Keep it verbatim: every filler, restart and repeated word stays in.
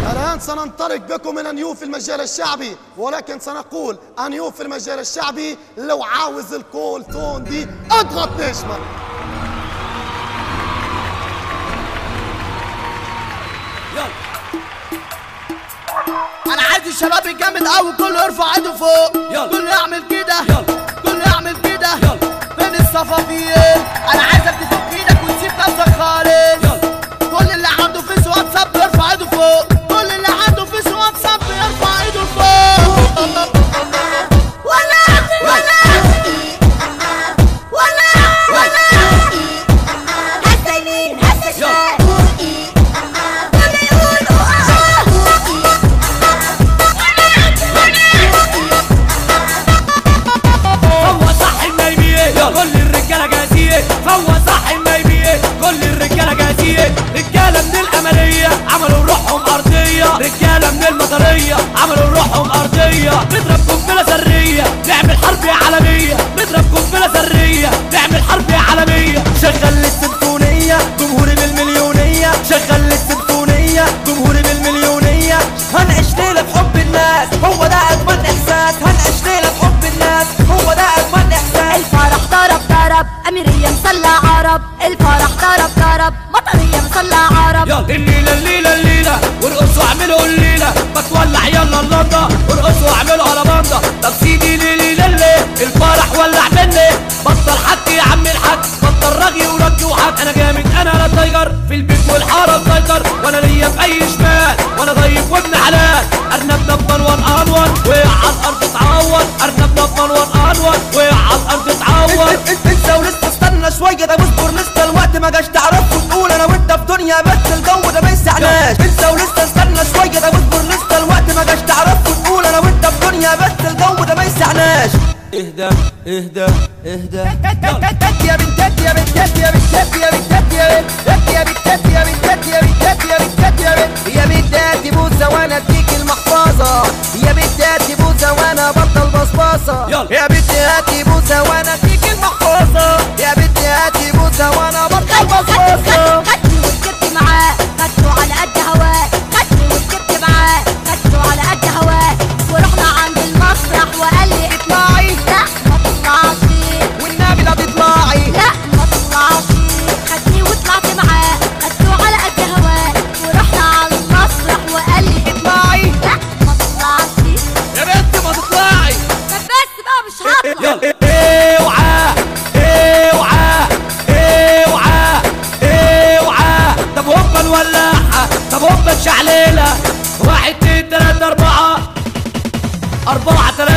الآن سننطلق بكم إلى نيوف المجال الشعبي، ولكن سنقول نيوف المجال الشعبي لو عاوز الكول تون دي اضغط نشمل. يلا انا عايز الشباب الجامد قوي كله يرفع ايده فوق، يلا كله يعمل كده، يلا كله يعمل كده، يلا فين الصفافير؟ انا عايزك تفك ايدك وتسيب نفسك خالص، يلا كل اللي عنده فيس واتساب يرفع ايده فوق، كل اللي عنده فيس واتساب يرفع ايده فوق. ولا ولا ولا ولا هسه يمين هسه شمال كله يقولوا اه. فوق صح النايمية كل الرجالة جاهزية، فوق صح النايمية كل الرجالة جاهزية، رجالة من الأملية عملوا روحهم أرضية، رجالة من المطرية عملوا روحهم أرضية، نضرب قنبلة ذرية نعمل حرب عالمية، نضرب قنبلة ذرية نعمل حرب عالمية. شغل السيمفونية جمهوري بالمليونية، شغل السيمفونية جمهوري بالمليونية، هنعيش ليلة بحب الناس هو ده أجمل إحساس، هنعيش ليلة بحب الناس هو ده أجمل إحساس. الفرح ضرب ضرب أميرية مصلى عرب، الفرح ضرب ضرب مطرية مصلى عرب. يلا الليلة الليلة الليلة وارقصوا اعملوا الليلة، بتولع يلا اللندا وارقصوا اعملوا على باندا. طب سيدي ليلي للي الفرح ولع مني، بطل حكي يا عم الحاج بطل رغي ورجي وحك، انا جامد انا لا تايجر في البيت والحارة مسيطر، وانا ليا في اي شمال وانا ضيف وابن حلال. ارنب نبضن وان انور وقع على الارض تعور، ارنب نبضن وان انور وقع على الارض تعور. انت ولسه استنى شويه ده واصبر لسه الوقت ما جاش تعرف وتقول انا وانت في دنيا بس الجو ده ما يسعناش. انت ولسه استنى شويه ده واصبر لسه الوقت ما جاش تعرف وتقول انا وانت في دنيا بس الجو ده ما يسعناش. اهدى اهدى اهدى يا بنتات يا بنتات يا بنتات يا بنتات يا بنتات يا بنتات يا بنتات يا بنتات يا بنتات يا بنتات بوسه وانا اديك المحفظه، يا بنتات بوسه وانا بطل بصباصه، يا بنتات بوسه وانا اديك المحفظه، يا بنتات بوسه وانا بطل بصباصه. خدني وركبت معاه خدته على قد هواه، خدني وركبت معاه خدته على قد هواه، ورحنا عند المسرح وقال لي اطلعي لا ما تطلعش والنبي لا تطلعي لا ما تطلعش، خدني وطلعت معاه خدته على قد هواه، ورحنا على المسرح وقال لي اطلعي لا ما تطلعش. يا بنت ما تطلعي. طب بس بقى مش هطلع. يلا اوعى اوعى اوعى اوعى. طب هوبا نولعها، طب هوبا نشعللها، واحد اتنين تلاتة أربعة أربعة تلاتة